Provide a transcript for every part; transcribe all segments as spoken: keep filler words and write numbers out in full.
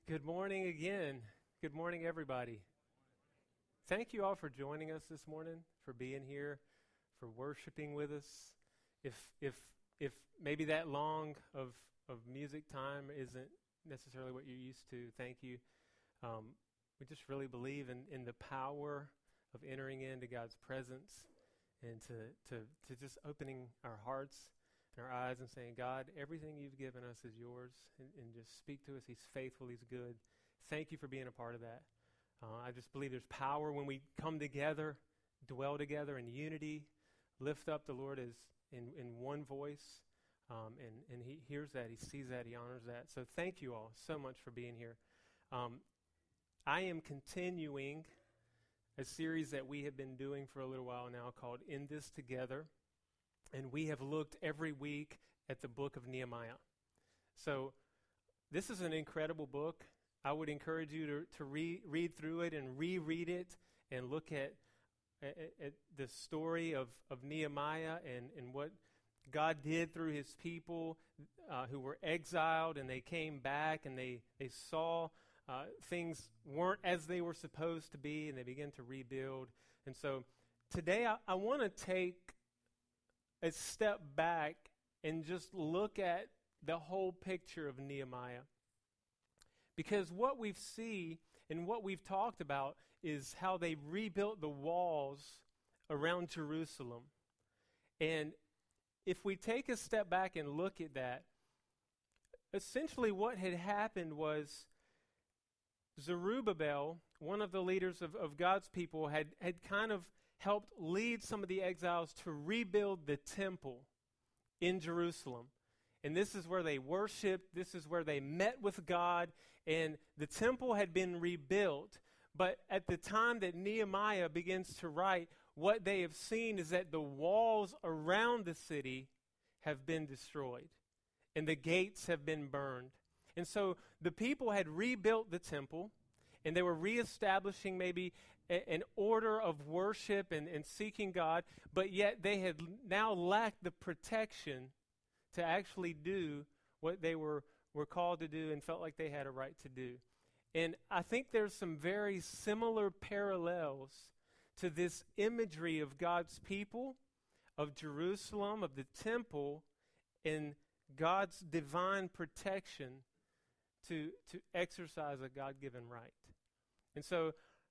Good morning again. Good morning, everybody. Thank you all for joining us this morning, for being here, for worshiping with us. If if if maybe that long of of music time isn't necessarily what you're used to, thank you. Um, we just really believe in, in the power of entering into God's presence and to to to just opening our hearts and our eyes and saying, God, everything you've given us is yours, and, and just speak to us. He's faithful, he's good. Thank you for being a part of that. Uh, I just believe there's power when we come together, dwell together in unity, lift up the Lord as in, in one voice, um, and, and he hears that, he sees that, he honors that. So thank you all so much for being here. Um, I am continuing a series that we have been doing for a little while now called In This Together. And we have looked every week at the book of Nehemiah. So this is an incredible book. I would encourage you to, to re- read through it and reread it and look at, at, at the story of, of Nehemiah and, and what God did through his people uh, who were exiled, and they came back and they, they saw uh, things weren't as they were supposed to be, and they began to rebuild. And so today I, I want to take a step back and just look at the whole picture of Nehemiah. Because what we see and what we've talked about is how they rebuilt the walls around Jerusalem. And if we take a step back and look at that, essentially what had happened was Zerubbabel, one of the leaders of, of God's people, had, had kind of helped lead some of the exiles to rebuild the temple in Jerusalem. And this is where they worshiped, this is where they met with God, and the temple had been rebuilt. But at the time that Nehemiah begins to write, what they have seen is that the walls around the city have been destroyed, and the gates have been burned. And so the people had rebuilt the temple, and they were reestablishing maybe a, an order of worship and, and seeking God, but yet they had l- now lacked the protection to actually do what they were, were called to do and felt like they had a right to do. And I think there's some very similar parallels to this imagery of God's people, of Jerusalem, of the temple, and God's divine protection to, to exercise a God-given right. And so,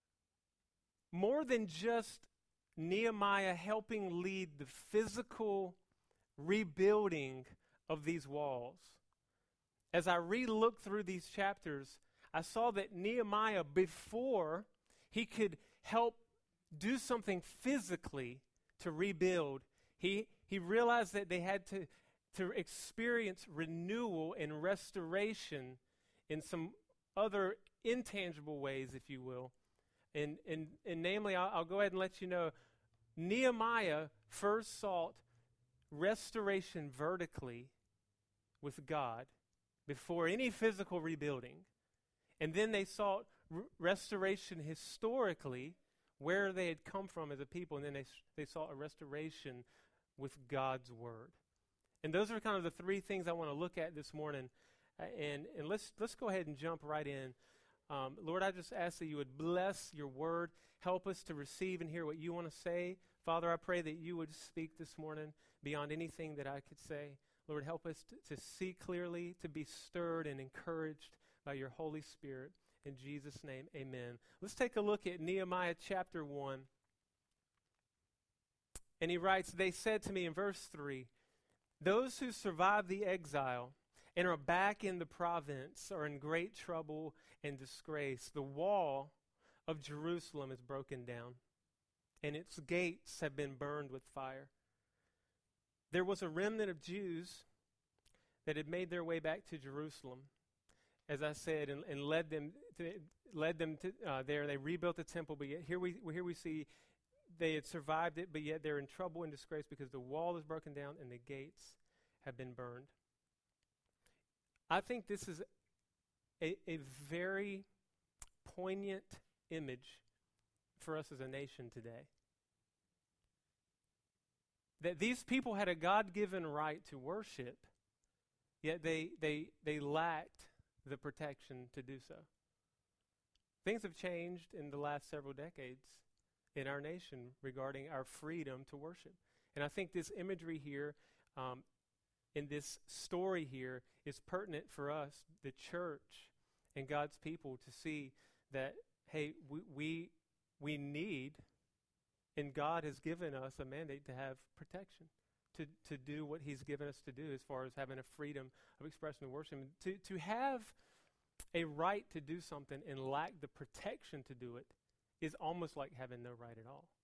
more than just Nehemiah helping lead the physical rebuilding of these walls, as I re-looked through these chapters, I saw that Nehemiah, before he could help do something physically to rebuild, he, he realized that they had to, to experience renewal and restoration in some other intangible ways, if you will. And, and, and namely, I'll, I'll go ahead and let you know, Nehemiah first sought restoration vertically with God before any physical rebuilding. And then they sought r- restoration historically, where they had come from as a people, and then they, they sought a restoration with God's word. And those are kind of the three things I want to look at this morning. Uh, and and let's let's go ahead and jump right in. Um, Lord, I just ask that you would bless your word. Help us to receive and hear what you want to say. Father, I pray that you would speak this morning beyond anything that I could say. Lord, help us to, to see clearly, to be stirred and encouraged by your Holy Spirit. In Jesus' name, amen. Let's take a look at Nehemiah chapter one. And he writes, they said to me in verse three, those who survived the exile and are back in the province are in great trouble and disgrace. The wall of Jerusalem is broken down, and its gates have been burned with fire. There was a remnant of Jews that had made their way back to Jerusalem, as I said, and, and led them to, led them to uh, there. They rebuilt the temple, but yet here we here we see they had survived it, but yet they're in trouble and disgrace because the wall is broken down and the gates have been burned. I think this is a, a very poignant image for us as a nation today. That these people had a God-given right to worship, yet they they they lacked the protection to do so. Things have changed in the last several decades in our nation regarding our freedom to worship. And I think this imagery here, um, in this story here, is pertinent for us, the church and God's people, to see that, hey, we we, we need, and God has given us a mandate to have protection, to, to do what he's given us to do as far as having a freedom of expression and worship. And to, to have a right to do something and lack the protection to do it is almost like having no right at all.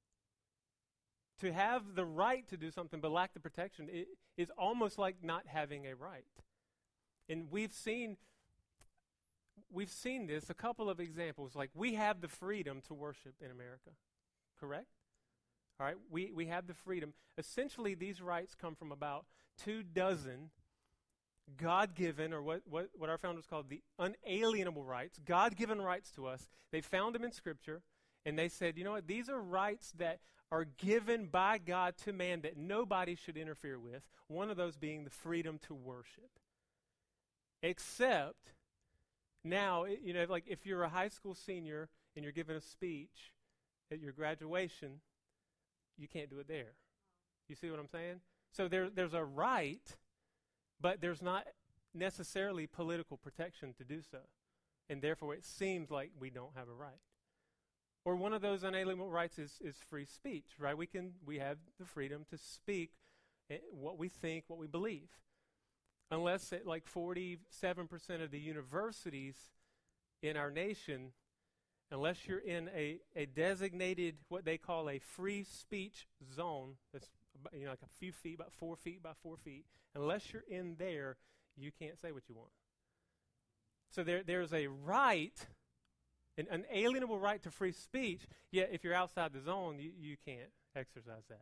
To have the right to do something but lack the protection it is almost like not having a right. And we've seen we've seen this, a couple of examples. Like, we have the freedom to worship in America, correct? All right, we, we have the freedom. Essentially, these rights come from about two dozen God-given, or what, what, what our founders called the unalienable rights, God-given rights to us. They found them in Scripture, and they said, you know what, these are rights that are given by God to man that nobody should interfere with, one of those being the freedom to worship. Except, now, it, you know, like if you're a high school senior and you're giving a speech at your graduation, you can't do it there. You see what I'm saying? So there, there's a right, but there's not necessarily political protection to do so. And therefore, it seems like we don't have a right. Or one of those unalienable rights is, is free speech, right? We can we have the freedom to speak eh, what we think, what we believe. Unless at like forty-seven percent of the universities in our nation, unless you're in a, a designated, what they call a free speech zone, that's about, you know, like a few feet, about four feet by four feet, unless you're in there, you can't say what you want. So there there's a right, an unalienable right to free speech, yet if you're outside the zone, you, you can't exercise that.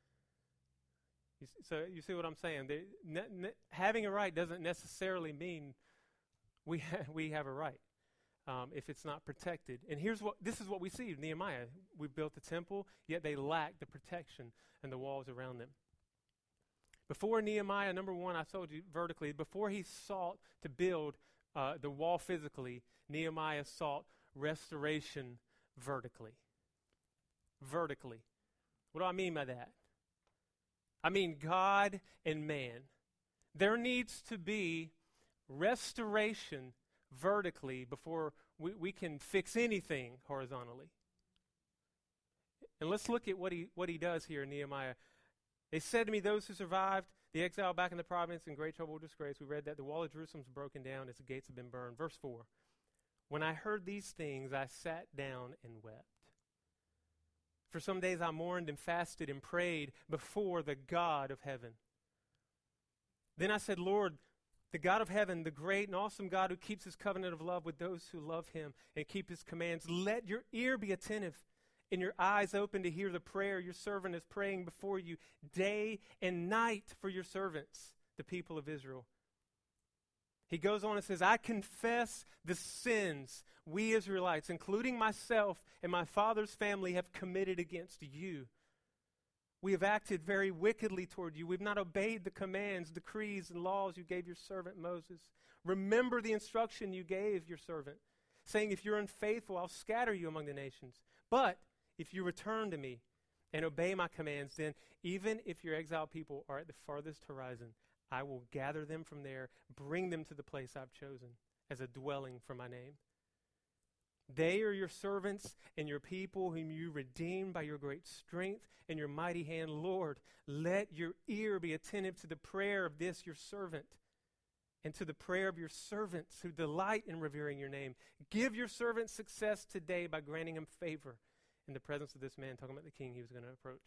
You s- so you see what I'm saying? The, ne- ne- having a right doesn't necessarily mean we ha- we have a right um, if it's not protected. And here's what this is what we see in Nehemiah. We built the temple, yet they lack the protection and the walls around them. Before Nehemiah, number one, I told you vertically, before he sought to build uh, the wall physically, Nehemiah sought restoration vertically. Vertically. What do I mean by that? I mean God and man. There needs to be restoration vertically before we, we can fix anything horizontally. And let's look at what he what he does here in Nehemiah. They said to me, those who survived the exile back in the province in great trouble or disgrace. We read that the wall of Jerusalem is broken down, its gates have been burned. Verse four. When I heard these things, I sat down and wept. For some days I mourned and fasted and prayed before the God of heaven. Then I said, Lord, the God of heaven, the great and awesome God who keeps his covenant of love with those who love him and keep his commands, let your ear be attentive and your eyes open to hear the prayer your servant is praying before you day and night for your servants, the people of Israel. He goes on and says, I confess the sins we Israelites, including myself and my father's family, have committed against you. We have acted very wickedly toward you. We've not obeyed the commands, decrees, and laws you gave your servant Moses. Remember the instruction you gave your servant, saying, if you're unfaithful, I'll scatter you among the nations. But if you return to me and obey my commands, then even if your exiled people are at the farthest horizon, I will gather them from there, bring them to the place I've chosen as a dwelling for my name. They are your servants and your people whom you redeemed by your great strength and your mighty hand. Lord, let your ear be attentive to the prayer of this your servant and to the prayer of your servants who delight in revering your name. Give your servant success today by granting him favor in the presence of this man, talking about the king he was going to approach.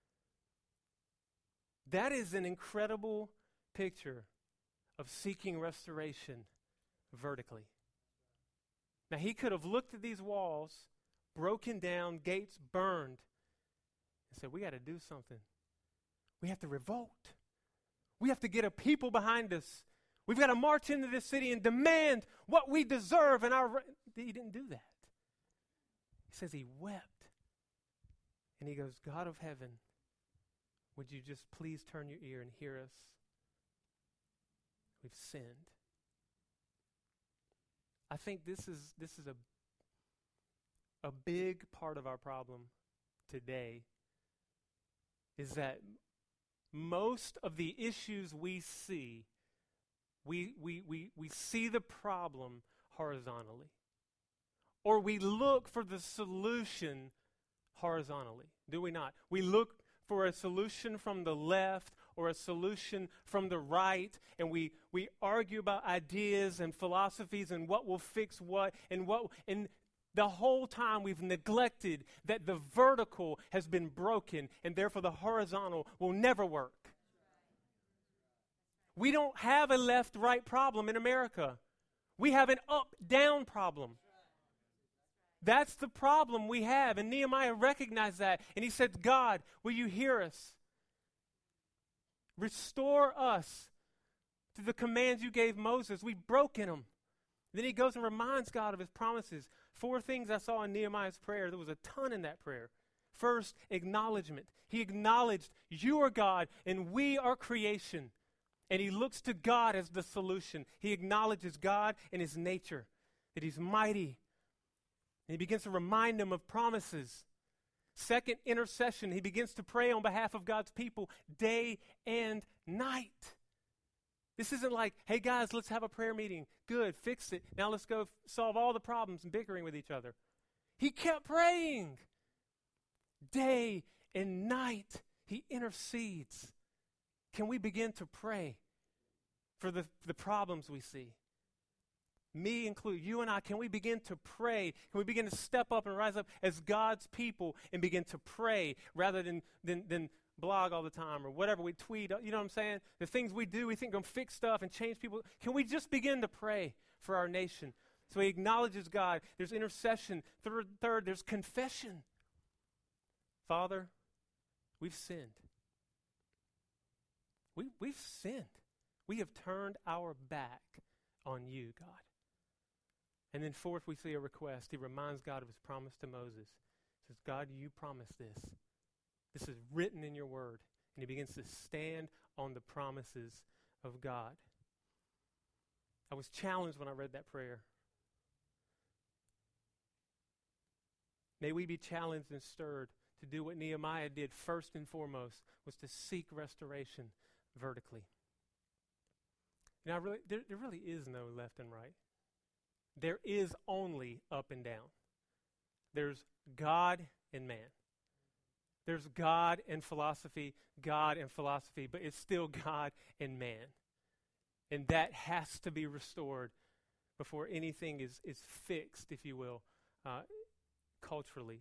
That is an incredible picture of seeking restoration vertically. Now, he could have looked at these walls, broken down, gates burned, and said, we got to do something. We have to revolt. We have to get a people behind us. We've got to march into this city and demand what we deserve. And our he didn't do that. He says he wept. And he goes, God of heaven, would you just please turn your ear and hear us? We've sinned. I think this is this is a a big part of our problem today is that most of the issues we see, we we we we see the problem horizontally. Or we look for the solution horizontally, do we not? We look for a solution from the left or a solution from the right, and we, we argue about ideas and philosophies and what will fix what, and what, and the whole time we've neglected that the vertical has been broken, and therefore the horizontal will never work. We don't have a left-right problem in America. We have an up-down problem. That's the problem we have. And Nehemiah recognized that. And he said, God, will you hear us? Restore us to the commands you gave Moses. We've broken them. Then he goes and reminds God of his promises. Four things I saw in Nehemiah's prayer. There was a ton in that prayer. First, acknowledgement. He acknowledged, you are God and we are creation. And he looks to God as the solution. He acknowledges God and his nature, that he's mighty. And he begins to remind them of promises. Second, intercession. He begins to pray on behalf of God's people day and night. This isn't like, hey guys, let's have a prayer meeting. Good, fix it. Now let's go f- solve all the problems and bickering with each other. He kept praying. Day and night, he intercedes. Can we begin to pray for the, the problems we see? Me included, you and I, can we begin to pray? Can we begin to step up and rise up as God's people and begin to pray rather than, than, than blog all the time or whatever we tweet? You know what I'm saying? The things we do, we think are going to fix stuff and change people. Can we just begin to pray for our nation? So he acknowledges God. There's intercession. Third, third there's confession. Father, we've sinned. We, we've sinned. We have turned our back on you, God. And then fourth, we see a request. He reminds God of his promise to Moses. He says, God, you promised this. This is written in your word. And he begins to stand on the promises of God. I was challenged when I read that prayer. May we be challenged and stirred to do what Nehemiah did first and foremost, was to seek restoration vertically. And I really, there, there really is no left and right. There is only up and down. There's God and man. There's God and philosophy, God and philosophy, but it's still God and man. And that has to be restored before anything is, is fixed, if you will, uh, culturally.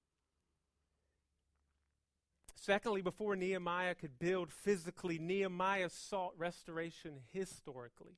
Secondly, before Nehemiah could build physically, Nehemiah sought restoration historically.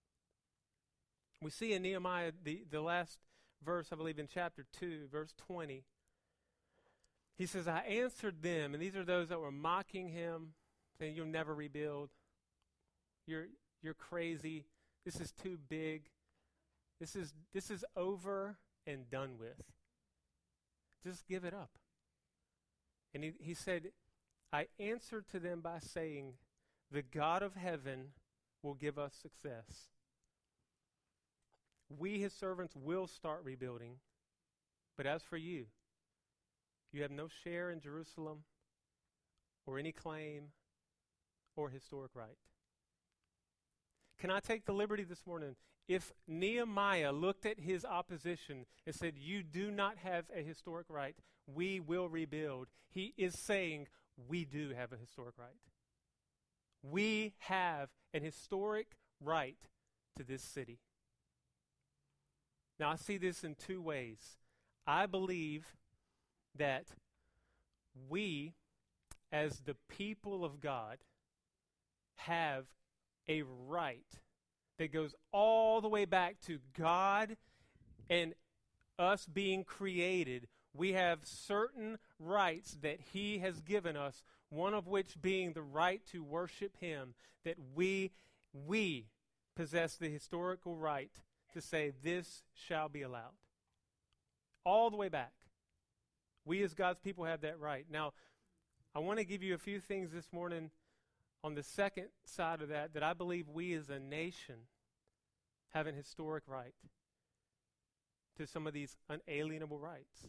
We see in Nehemiah, the, the last verse, I believe in chapter two, verse twenty, he says, I answered them, and these are those that were mocking him, saying, you'll never rebuild. You're, you're crazy. This is too big. This is, this is over and done with. Just give it up. And he, he said, I answered to them by saying, the God of heaven will give us success. We, his servants, will start rebuilding. But as for you, you have no share in Jerusalem or any claim or historic right. Can I take the liberty this morning? If Nehemiah looked at his opposition and said, you do not have a historic right, we will rebuild, he is saying, we do have a historic right. We have an historic right to this city. Now, I see this in two ways. I believe that we, as the people of God, have a right that goes all the way back to God and us being created. We have certain rights that he has given us, one of which being the right to worship him, that we, we possess the historical right to say this shall be allowed. All the way back. We as God's people have that right. Now, I want to give you a few things this morning on the second side of that, that I believe we as a nation have an historic right. to some of these unalienable rights.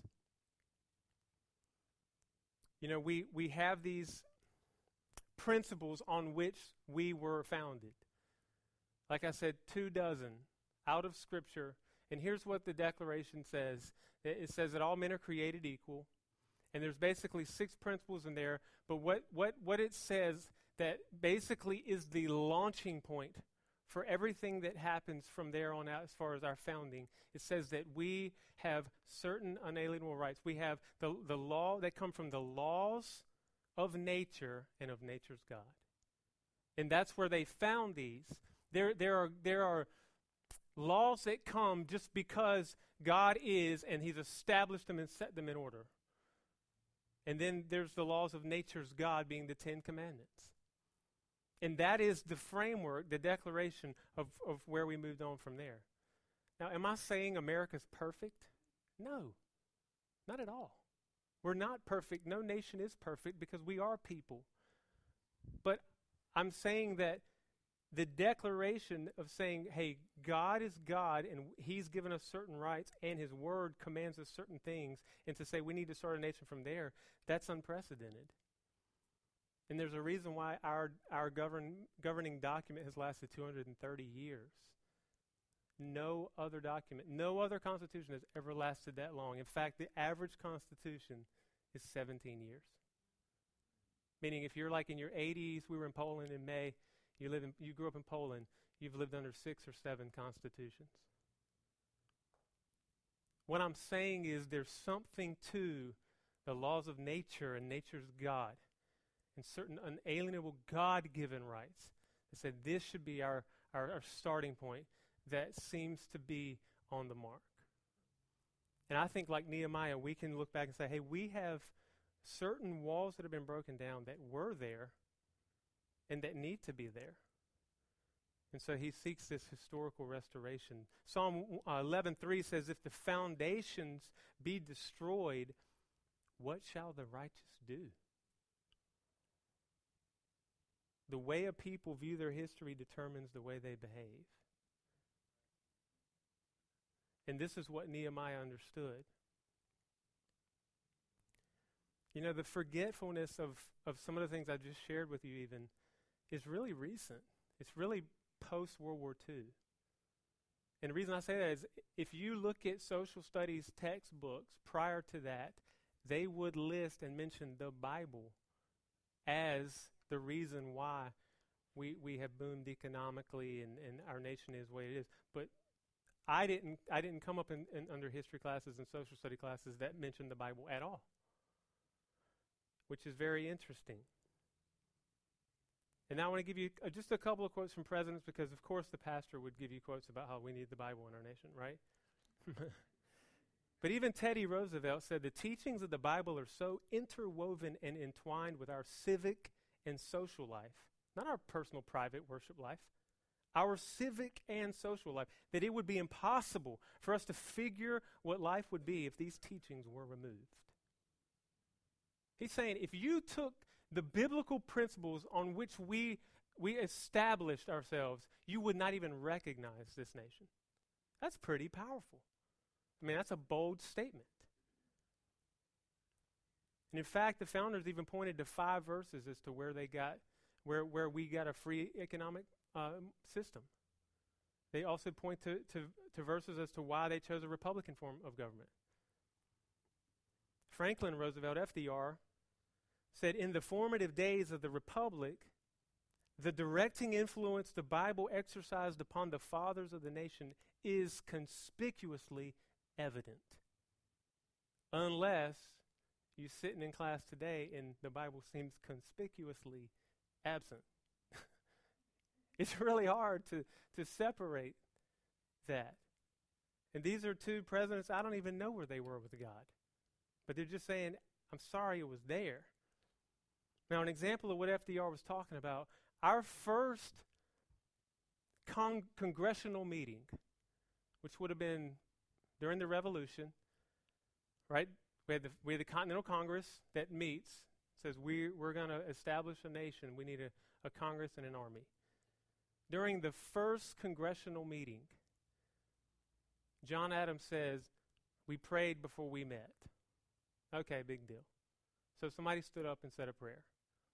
You know, we, we have these principles on which we were founded. Like I said, two dozen out of Scripture. And here's what the Declaration says. It, it says that all men are created equal. And there's basically six principles in there. But what, what, what it says that basically is the launching point for everything that happens from there on out as far as our founding. It says that we have certain unalienable rights. We have the, the law that come from the laws of nature and of nature's God. And that's where they found these. There, there are, there are laws that come just because God is, and He's established them and set them in order. And then there's the laws of nature's God, being the Ten Commandments. And that is the framework, the declaration of, of where we moved on from there. Now, am I saying America's perfect? No, not at all. We're not perfect. No nation is perfect because we are people. But I'm saying that the declaration of saying, hey, God is God and He's given us certain rights and His Word commands us certain things, and to say we need to start a nation from there, that's unprecedented. And there's a reason why our, our govern, governing document has lasted two hundred thirty years. No other document, no other constitution has ever lasted that long. In fact, the average constitution is seventeen years. Meaning if you're like in your eighties, we were in Poland in May, you live in, you grew up in Poland, you've lived under six or seven constitutions. What I'm saying is there's something to the laws of nature and nature's God and certain unalienable God-given rights that said this should be our, our, our starting point that seems to be on the mark. And I think like Nehemiah, we can look back and say, hey, we have certain walls that have been broken down that were there and that need to be there. And so he seeks this historical restoration. Psalm uh, eleven three says, if the foundations be destroyed, what shall the righteous do? The way a people view their history determines the way they behave. And this is what Nehemiah understood. You know, the forgetfulness of, of some of the things I just shared with you even is really recent. It's really post-World War Two. And the reason I say that is if you look at social studies textbooks prior to that, they would list and mention the Bible as the reason why we we have boomed economically and, and our nation is the way it is. But I didn't I didn't come up in, in under history classes and social study classes that mentioned the Bible at all, which is very interesting. And now I want to give you uh, just a couple of quotes from presidents because, of course, the pastor would give you quotes about how we need the Bible in our nation, right? But even Teddy Roosevelt said the teachings of the Bible are so interwoven and entwined with our civic and social life, not our personal, private worship life, our civic and social life, that it would be impossible for us to figure what life would be if these teachings were removed. He's saying if you took the biblical principles on which we we established ourselves, you would not even recognize this nation. That's pretty powerful. I mean, that's a bold statement. And in fact, the founders even pointed to five verses as to where they got, where where we got a free economic um, system. They also point to, to, to verses as to why they chose a Republican form of government. Franklin Roosevelt, F D R, said, in the formative days of the Republic, the directing influence the Bible exercised upon the fathers of the nation is conspicuously evident. Unless you're sitting in class today and the Bible seems conspicuously absent. It's really hard to, to separate that. And these are two presidents, I don't even know where they were with God. But they're just saying, I'm sorry it was there. Now, an example of what F D R was talking about, our first con- congressional meeting, which would have been during the Revolution, right? We had the, we had the Continental Congress that meets, says we, we're going to establish a nation. We need a, a Congress and an army. During the first congressional meeting, John Adams says, We prayed before we met. Okay, big deal. So somebody stood up and said a prayer.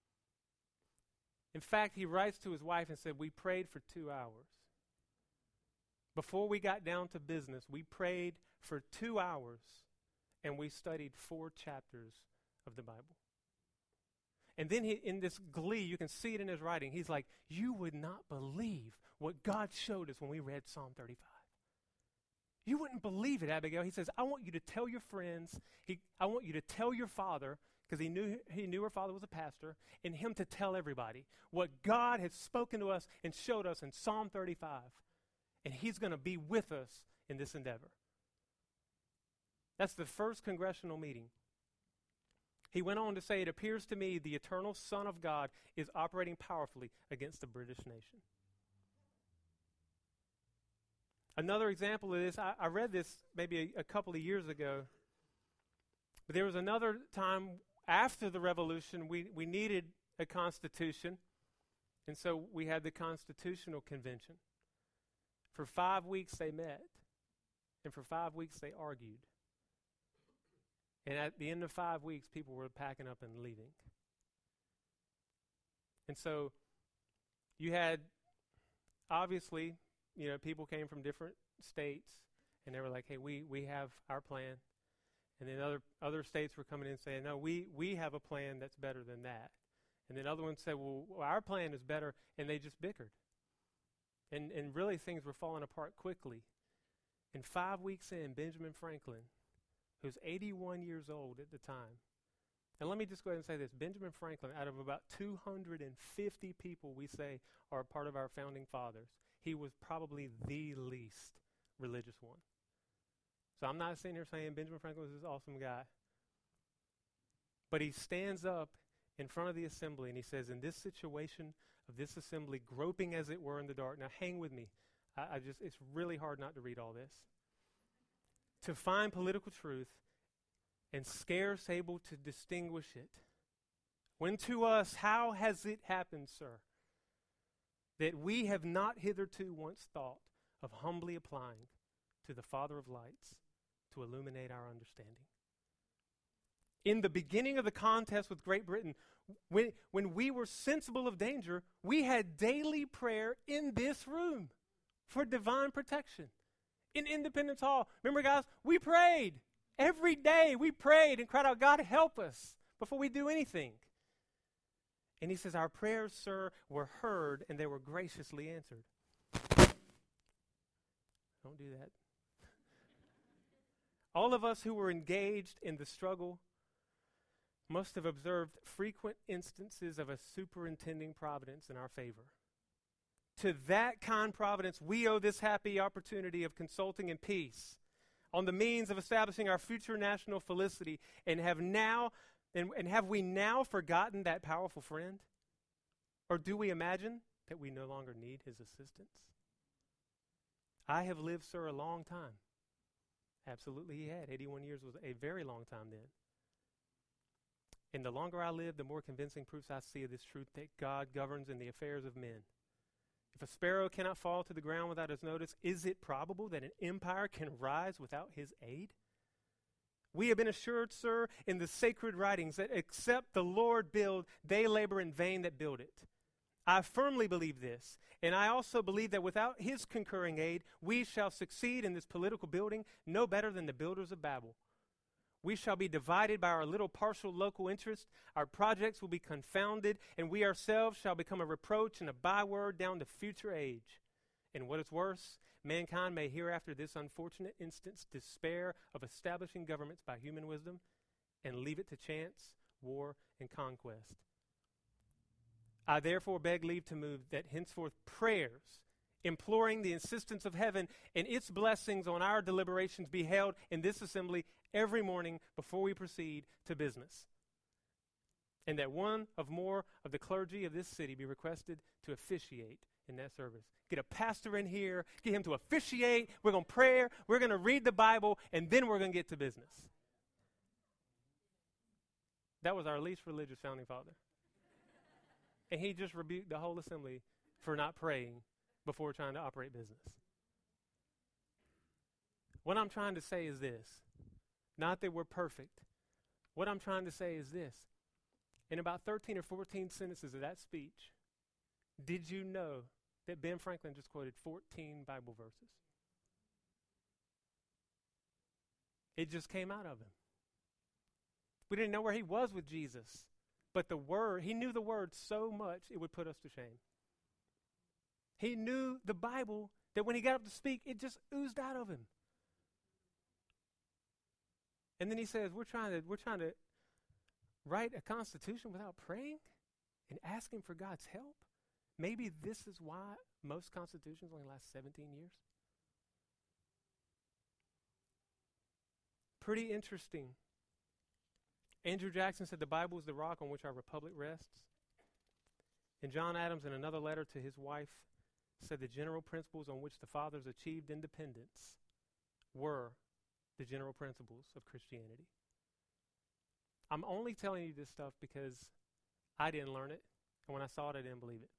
In fact, he writes to his wife and said, we prayed for two hours. Before we got down to business, we prayed for two hours and we studied four chapters of the Bible. And then he, in this glee, you can see it in his writing, he's like, you would not believe what God showed us when we read Psalm thirty-five. You wouldn't believe it, Abigail. He says, I want you to tell your friends, he, I want you to tell your father, because he knew he knew her father was a pastor, and him to tell everybody what God had spoken to us and showed us in Psalm thirty-five. And he's going to be with us in this endeavor. That's the first congressional meeting. He went on to say, it appears to me the eternal Son of God is operating powerfully against the British nation. Another example of this, I, I read this maybe a, a couple of years ago, but there was another time after the revolution we, we needed a constitution, and so we had the Constitutional Convention. For five weeks they met, and for five weeks they argued. And at the end of five weeks, people were packing up and leaving. And so you had, obviously, you know, people came from different states, and they were like, hey, we, we have our plan. And then other other states were coming in saying, no, we, we have a plan that's better than that. And then other ones said, well, well, our plan is better, and they just bickered. And, and really things were falling apart quickly. And five weeks in, Benjamin Franklin, who's eighty-one years old at the time. And let me just go ahead and say this. Benjamin Franklin, out of about two hundred fifty people we say are part of our founding fathers, he was probably the least religious one. So I'm not sitting here saying Benjamin Franklin was this awesome guy. But he stands up in front of the assembly and he says, in this situation of this assembly, groping as it were in the dark. Now hang with me. I, I just, it's really hard not to read all this. To find political truth and scarce able to distinguish it. When to us, how has it happened, sir, that we have not hitherto once thought of humbly applying to the Father of lights to illuminate our understanding? In the beginning of the contest with Great Britain, when, when we were sensible of danger, we had daily prayer in this room for divine protection. In Independence Hall. Remember, guys, we prayed. Every day we prayed and cried out, God, help us before we do anything. And he says, our prayers, sir, were heard and they were graciously answered. Don't do that. All of us who were engaged in the struggle must have observed frequent instances of a superintending providence in our favor. To that kind providence, we owe this happy opportunity of consulting in peace on the means of establishing our future national felicity, and have now, and, and have we now forgotten that powerful friend? Or do we imagine that we no longer need his assistance? I have lived, sir, a long time. Absolutely he had. eighty-one years was a very long time then. And the longer I live, the more convincing proofs I see of this truth that God governs in the affairs of men. If a sparrow cannot fall to the ground without his notice, is it probable that an empire can rise without his aid? We have been assured, sir, in the sacred writings that except the Lord build, they labor in vain that build it. I firmly believe this, and I also believe that without his concurring aid, we shall succeed in this political building no better than the builders of Babel. We shall be divided by our little partial local interests. Our projects will be confounded, and we ourselves shall become a reproach and a byword down to future age. And what is worse, mankind may hereafter this unfortunate instance despair of establishing governments by human wisdom and leave it to chance, war, and conquest. I therefore beg leave to move that henceforth prayers, imploring the assistance of heaven and its blessings on our deliberations, be held in this assembly every morning before we proceed to business. And that one of more of the clergy of this city be requested to officiate in that service. Get a pastor in here, get him to officiate. We're going to pray, we're going to read the Bible, and then we're going to get to business. That was our least religious founding father. And he just rebuked the whole assembly for not praying before trying to operate business. What I'm trying to say is this. Not that we're perfect. What I'm trying to say is this. In about thirteen or fourteen sentences of that speech, did you know that Ben Franklin just quoted fourteen Bible verses? It just came out of him. We didn't know where he was with Jesus, but the word, he knew the word so much it would put us to shame. He knew the Bible that when he got up to speak, it just oozed out of him. And then he says, we're trying to, we're trying to write a constitution without praying and asking for God's help. Maybe this is why most constitutions only last seventeen years. Pretty interesting. Andrew Jackson said the Bible is the rock on which our republic rests. And John Adams, in another letter to his wife, said the general principles on which the fathers achieved independence were the general principles of Christianity. I'm only telling you this stuff because I didn't learn it, and when I saw it, I didn't believe it.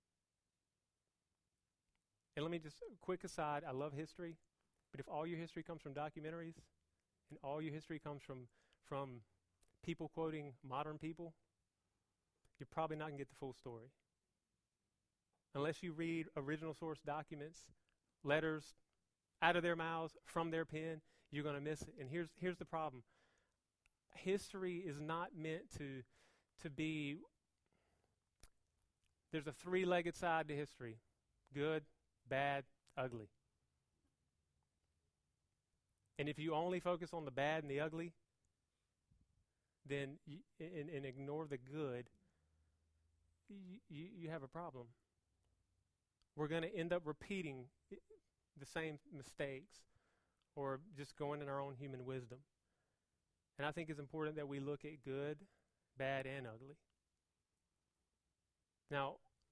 And let me just, quick aside, I love history, but if all your history comes from documentaries, and all your history comes from, from people quoting modern people, you're probably not going to get the full story. Unless you read original source documents, letters out of their mouths, from their pen, you're going to miss it. And here's here's the problem. History is not meant to to be, there's a three-legged side to history. Good, bad, ugly. And if you only focus on the bad and the ugly, then y- and, and ignore the good, y- you, you have a problem. We're going to end up repeating the same mistakes or just going in our own human wisdom. And I think it's important that we look at good, bad, and ugly. Now,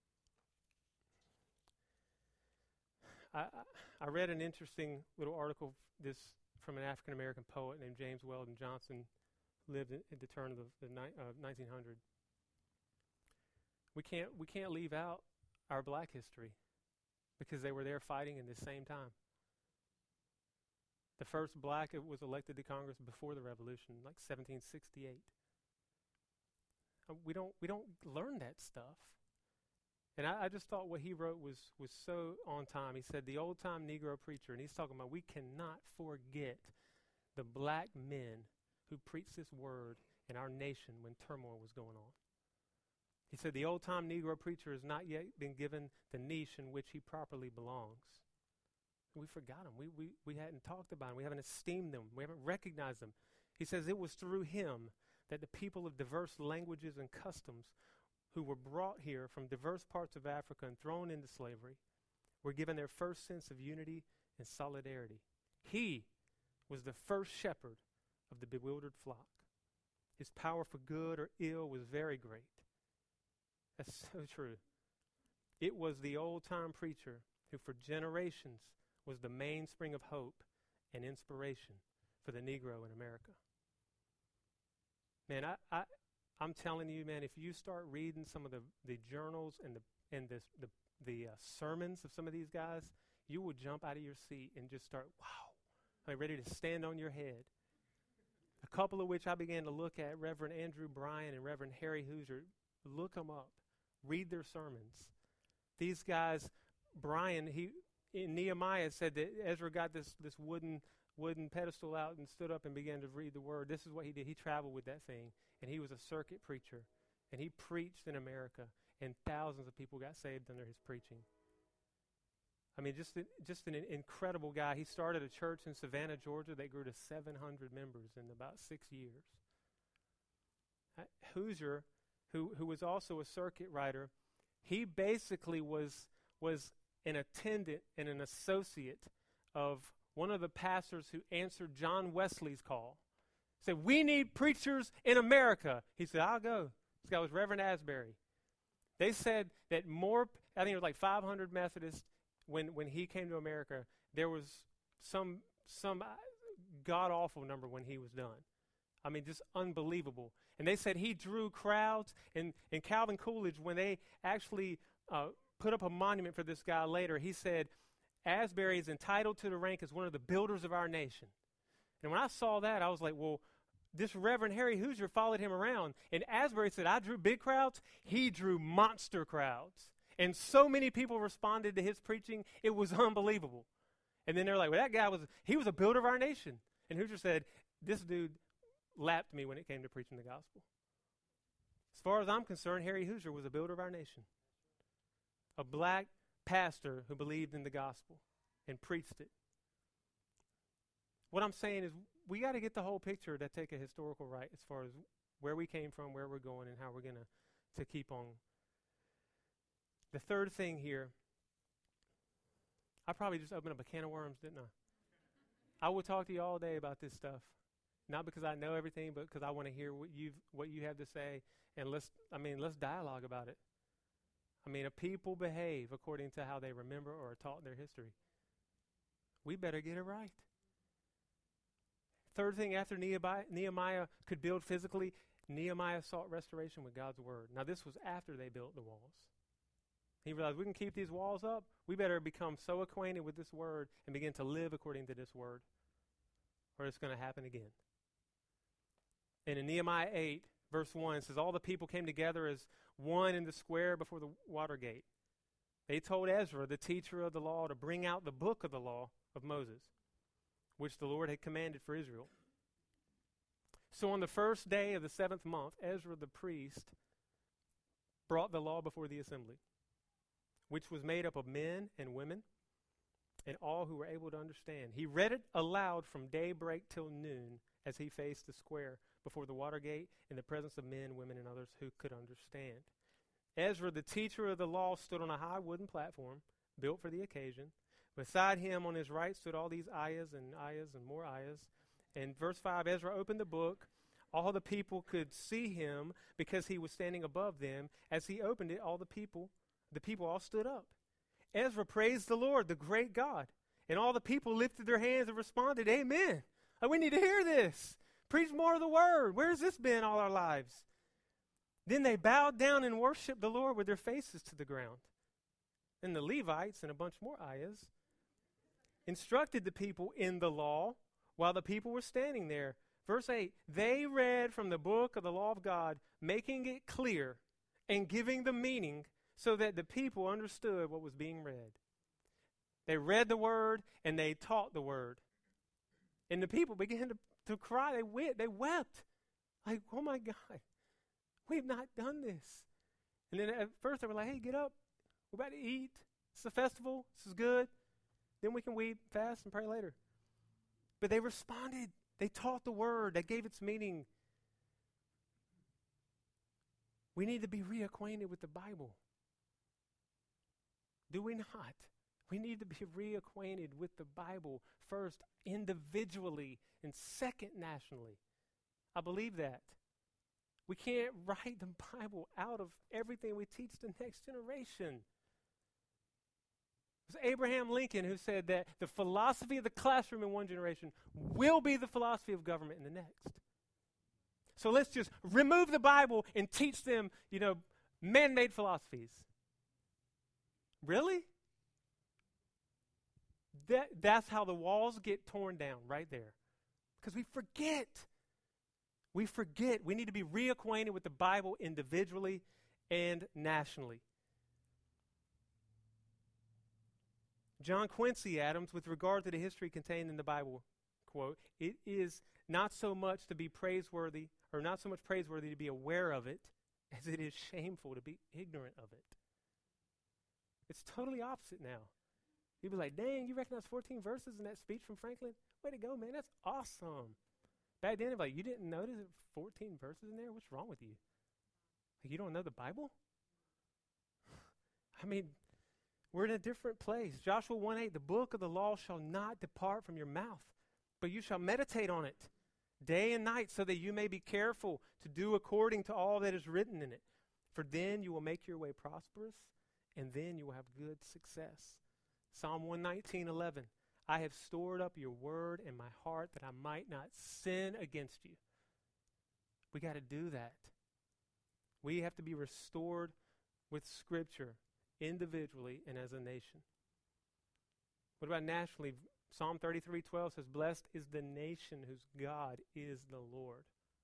I, I read an interesting little article this from an African-American poet named James Weldon Johnson, who lived in, at the turn of the, the ni- uh, nineteen hundred. We can't we can't leave out our black history because they were there fighting in the same time. The first black was elected to Congress before the Revolution, like seventeen sixty-eight. Uh, we don't we don't learn that stuff. And I, I just thought what he wrote was was so on time. He said, the old-time Negro preacher, and he's talking about we cannot forget the black men who preached this word in our nation when turmoil was going on. He said, the old-time Negro preacher has not yet been given the niche in which he properly belongs. We forgot him. We, we, we hadn't talked about him. We haven't esteemed them. We haven't recognized them. He says it was through him that the people of diverse languages and customs who were brought here from diverse parts of Africa and thrown into slavery were given their first sense of unity and solidarity. He was the first shepherd of the bewildered flock. His power for good or ill was very great. That's so true. It was the old-time preacher who for generations was the mainspring of hope and inspiration for the Negro in America. Man, I, I, I'm telling you, man, if you start reading some of the, the journals and the and this, the the uh, sermons of some of these guys, you will jump out of your seat and just start, wow, like ready to stand on your head. A couple of which I began to look at, Reverend Andrew Bryan and Reverend Harry Hoosier. Look them up. Read their sermons. These guys, Bryan, he in Nehemiah said that Ezra got this this wooden wooden pedestal out and stood up and began to read the word. This is what he did. He traveled with that thing, and he was a circuit preacher, and he preached in America, and thousands of people got saved under his preaching. I mean, just, a, just an incredible guy. He started a church in Savannah, Georgia that grew to seven hundred members in about six years. Uh, Hoosier, who, who was also a circuit rider, he basically was was an attendant and an associate of one of the pastors who answered John Wesley's call. He said, we need preachers in America. He said, I'll go. This guy was Reverend Asbury. They said that more, I think it was like five hundred Methodists, when, when he came to America, there was some, some god-awful number when he was done. I mean, just unbelievable. And they said he drew crowds, and, and Calvin Coolidge, when they actually uh, put up a monument for this guy later, he said, Asbury is entitled to the rank as one of the builders of our nation. And when I saw that, I was like, well, this Reverend Harry Hoosier followed him around. And Asbury said, I drew big crowds. He drew monster crowds. And so many people responded to his preaching, it was unbelievable. And then they're like, well, that guy was, he was a builder of our nation. And Hoosier said, this dude lapped me when it came to preaching the gospel. As far as I'm concerned, Harry Hoosier was a builder of our nation. A black pastor who believed in the gospel and preached it. What I'm saying is we got to get the whole picture to take a historical right as far as where we came from, where we're going, and how we're going to to keep on. The third thing here, I probably just opened up a can of worms, didn't I? I will talk to you all day about this stuff. Not because I know everything, but because I want to hear what you've what you have to say, and let's I mean let's dialogue about it. I mean, if people behave according to how they remember or are taught their history, we better get it right. Third thing, after Nehemiah, Nehemiah could build physically, Nehemiah sought restoration with God's word. Now, this was after they built the walls. He realized we can keep these walls up. We better become so acquainted with this word and begin to live according to this word, or it's going to happen again. And in Nehemiah eight, verse one, it says, all the people came together as one in the square before the water gate. They told Ezra, the teacher of the law, to bring out the book of the law of Moses, which the Lord had commanded for Israel. So on the first day of the seventh month, Ezra the priest brought the law before the assembly, which was made up of men and women and all who were able to understand. He read it aloud from daybreak till noon as he faced the square before the water gate in the presence of men, women, and others who could understand. Ezra, the teacher of the law, stood on a high wooden platform built for the occasion. Beside him on his right stood all these ayahs and ayahs and more ayahs. And verse five, Ezra opened the book. All the people could see him because he was standing above them. As he opened it, all the people, the people all stood up. Ezra praised the Lord, the great God. And all the people lifted their hands and responded, amen. Oh, we need to hear this. Preach more of the word. Where's this been all our lives? Then they bowed down and worshiped the Lord with their faces to the ground. And the Levites and a bunch more ayahs instructed the people in the law while the people were standing there. Verse eight, they read from the book of the law of God, making it clear and giving the meaning so that the people understood what was being read. They read the word and they taught the word. And the people began to, to cry. They wept. They wept. Like, oh my God, we've not done this. And then at first they were like, hey, get up. We're about to eat. It's a festival. This is good. Then we can weep, fast, and pray later. But they responded. They taught the word. They gave its meaning. We need to be reacquainted with the Bible. Do we not? We need to be reacquainted with the Bible first individually and second nationally. I believe that. We can't write the Bible out of everything we teach the next generation. It was Abraham Lincoln who said that the philosophy of the classroom in one generation will be the philosophy of government in the next. So let's just remove the Bible and teach them, you know, man-made philosophies. Really? That, that's how the walls get torn down, right there. Because we forget. We forget. We need to be reacquainted with the Bible individually and nationally. John Quincy Adams, with regard to the history contained in the Bible, quote, it is not so much to be praiseworthy, or not so much praiseworthy to be aware of it, as it is shameful to be ignorant of it. It's totally opposite now. People are like, dang, you recognize fourteen verses in that speech from Franklin? Way to go, man. That's awesome. Back then, they're like, you didn't notice fourteen verses in there? What's wrong with you? Like, you don't know the Bible? I mean, we're in a different place. Joshua one eight, the book of the law shall not depart from your mouth, but you shall meditate on it day and night so that you may be careful to do according to all that is written in it. For then you will make your way prosperous, and then you will have good success. Psalm one nineteen eleven, I have stored up your word in my heart that I might not sin against you. We got to do that. We have to be restored with Scripture individually and as a nation. What about nationally? Psalm thirty-three twelve says, blessed is the nation whose God is the Lord.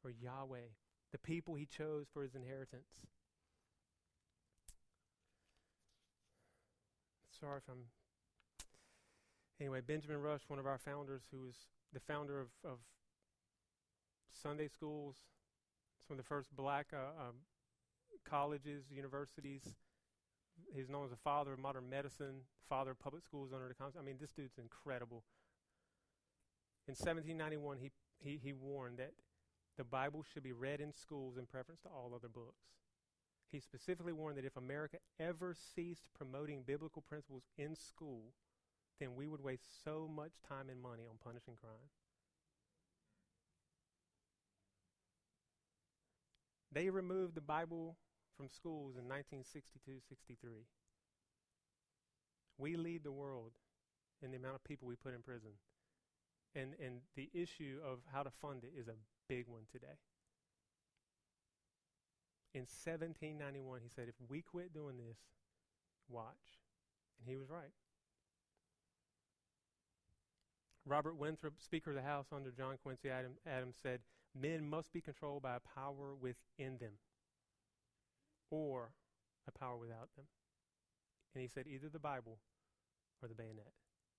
or Yahweh, the people he chose for his inheritance. Sorry if I'm... Anyway, Benjamin Rush, one of our founders, who was the founder of, of Sunday schools, some of the first black uh, um, colleges, universities. He's known as the father of modern medicine, father of public schools under the Constitution. I mean, this dude's incredible. In seventeen ninety-one, he, he, he warned that the Bible should be read in schools in preference to all other books. He specifically warned that if America ever ceased promoting biblical principles in school, then we would waste so much time and money on punishing crime. They removed the Bible from schools in nineteen sixty-two sixty-three. We lead the world in the amount of people we put in prison. And, and the issue of how to fund it is a big one today. In seventeen ninety-one, he said, if we quit doing this, watch. And he was right. Robert Winthrop, Speaker of the House under John Quincy Adam, Adams, said, men must be controlled by a power within them or a power without them. And he said either the Bible or the bayonet.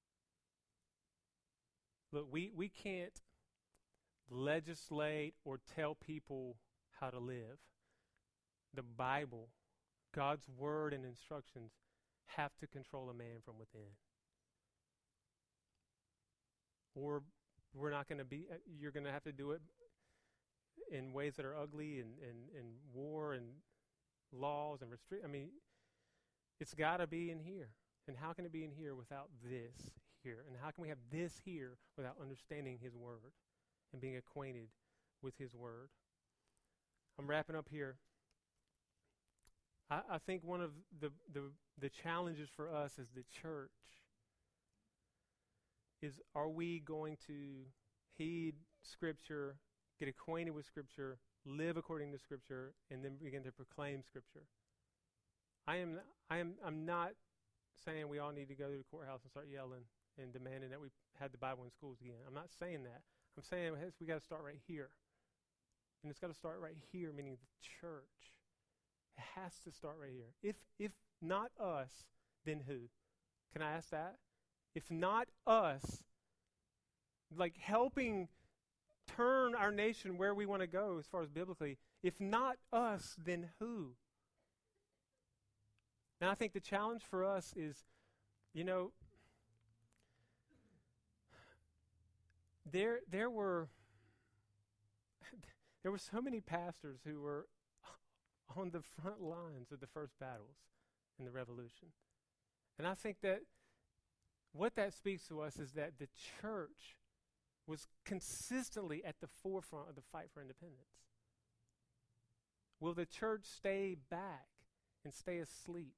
Look, we, we can't legislate or tell people how to live. The Bible, God's word and instructions have to control a man from within. Or we're not going to be, uh, you're going to have to do it in ways that are ugly and, and, and war and laws and restrict. I mean, it's got to be in here. And how can it be in here without this here? And how can we have this here without understanding his word and being acquainted with his word? I'm wrapping up here. I, I think one of the, the, the challenges for us as the church is, are we going to heed Scripture, get acquainted with Scripture, live according to Scripture, and then begin to proclaim Scripture? I am I am I'm not saying we all need to go to the courthouse and start yelling and demanding that we had the Bible in schools again. I'm not saying that. I'm saying we got to start right here. And it's got to start right here, meaning the church. It has to start right here. If if not us, then who? Can I ask that? If not us, like helping turn our nation where we want to go as far as biblically, if not us, then who? And I think the challenge for us is, you know, there there were there were so many pastors who were on the front lines of the first battles in the Revolution. And I think that what that speaks to us is that the church was consistently at the forefront of the fight for independence. Will the church stay back and stay asleep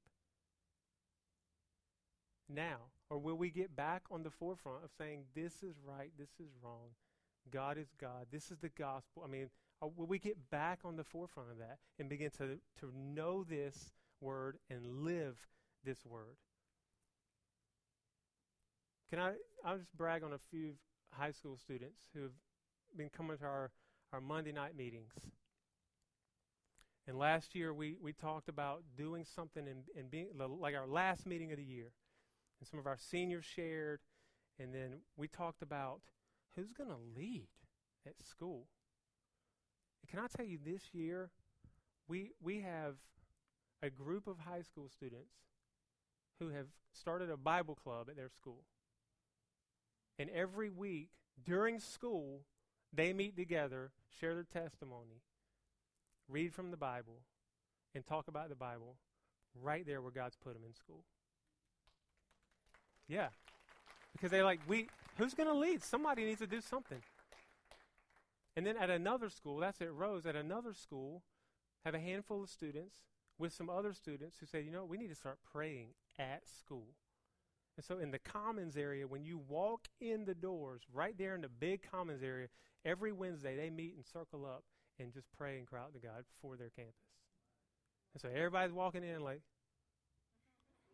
now? Or will we get back on the forefront of saying, this is right, this is wrong, God is God, this is the gospel? I mean, uh, will we get back on the forefront of that and begin to, to know this word and live this word? Can I, I'll just brag on a few high school students who have been coming to our, our Monday night meetings. And last year we, we talked about doing something and in, in being like our last meeting of the year. And some of our seniors shared, and then we talked about who's going to lead at school. And can I tell you, this year we we have a group of high school students who have started a Bible club at their school. And every week during school, they meet together, share their testimony, read from the Bible, and talk about the Bible right there where God's put them in school. Yeah. Because they're like, we, who's going to lead? Somebody needs to do something. And then at another school, that's at Rose, at another school, have a handful of students with some other students who say, you know, we need to start praying at school. And so in the commons area, when you walk in the doors, right there in the big commons area, every Wednesday they meet and circle up and just pray and cry out to God for their campus. And so everybody's walking in like,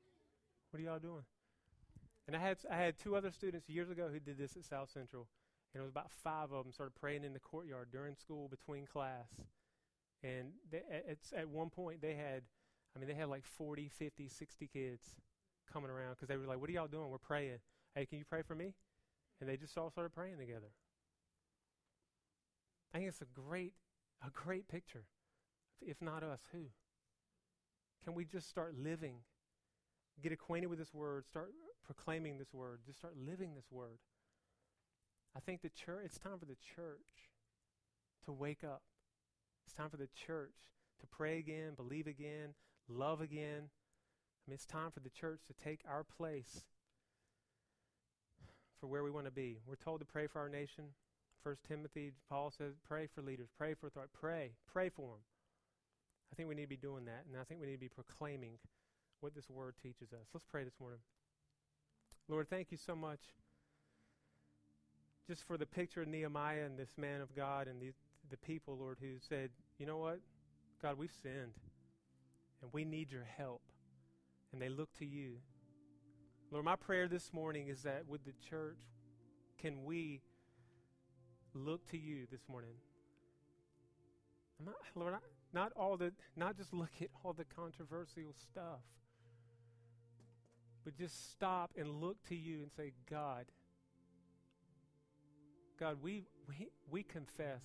what are y'all doing? And I had I had two other students years ago who did this at South Central, And it was about five of them started praying in the courtyard during school between class. And they, it's, at one point they had, I mean, they had like forty, fifty, sixty kids coming around because they were like, what are y'all doing? We're praying. Hey, can you pray for me? And they just all started praying together. I think it's a great, a great picture. If not us, who? Can we just start living, get acquainted with this word, start proclaiming this word, just start living this word? I think the church, it's time for the church to wake up. It's time for the church to pray again, believe again, love again. I mean, it's time for the church to take our place for where we want to be. We're told to pray for our nation. First Timothy, Paul says, pray for leaders, pray for authority, pray, pray for them. I think we need to be doing that, and I think we need to be proclaiming what this word teaches us. Let's pray this morning. Lord, thank you so much just for the picture of Nehemiah and this man of God and these, the people, Lord, who said, you know what? God, we've sinned, and we need your help. And they look to you. Lord, my prayer this morning is that with the church, can we look to you this morning? I'm not, Lord, not, not all the, not just look at all the controversial stuff, but just stop and look to you and say, God, God, we we we confess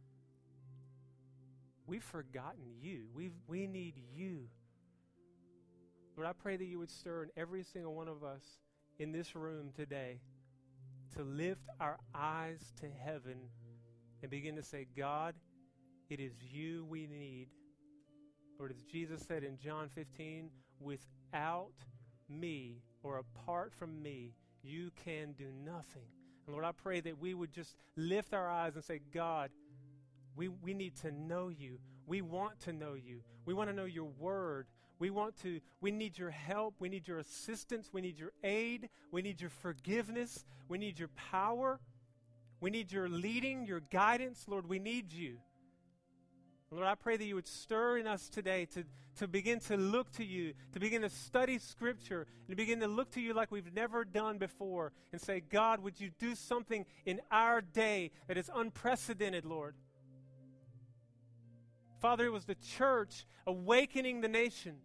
we've forgotten you. We we need you. Lord, I pray that you would stir in every single one of us in this room today to lift our eyes to heaven and begin to say, God, it is you we need. Lord, as Jesus said in John fifteen, without me or apart from me, you can do nothing. And Lord, I pray that we would just lift our eyes and say, God, we, we need to know you. We want to know you. We want to know your word. We want to, we need your help. We need your assistance. We need your aid. We need your forgiveness. We need your power. We need your leading, your guidance. Lord, we need you. Lord, I pray that you would stir in us today to, to begin to look to you, to begin to study Scripture, and to begin to look to you like we've never done before and say, God, would you do something in our day that is unprecedented, Lord? Father, it was the church awakening the nation.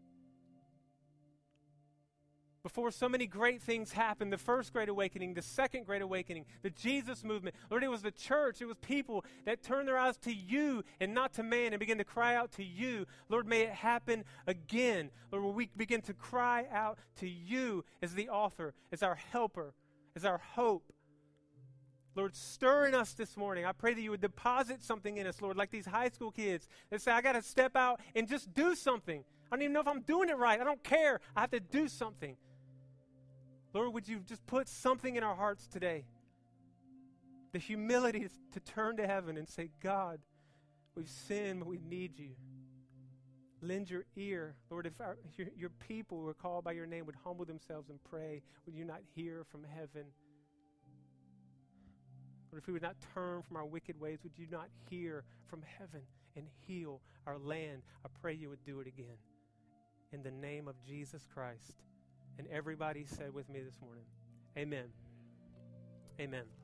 Before so many great things happened, the first great awakening, the second great awakening, the Jesus movement. Lord, it was the church, it was people that turned their eyes to you and not to man and began to cry out to you. Lord, may it happen again. Lord, will we begin to cry out to you as the author, as our helper, as our hope. Lord, stir in us this morning. I pray that you would deposit something in us, Lord, like these high school kids that say, I got to step out and just do something. I don't even know if I'm doing it right. I don't care. I have to do something. Lord, would you just put something in our hearts today? The humility to turn to heaven and say, God, we've sinned, but we need you. Lend your ear. Lord, if our, your, your people who are called by your name would humble themselves and pray, would you not hear from heaven? Lord, if we would not turn from our wicked ways, would you not hear from heaven and heal our land? I pray you would do it again. In the name of Jesus Christ. And everybody said with me this morning, amen. Amen.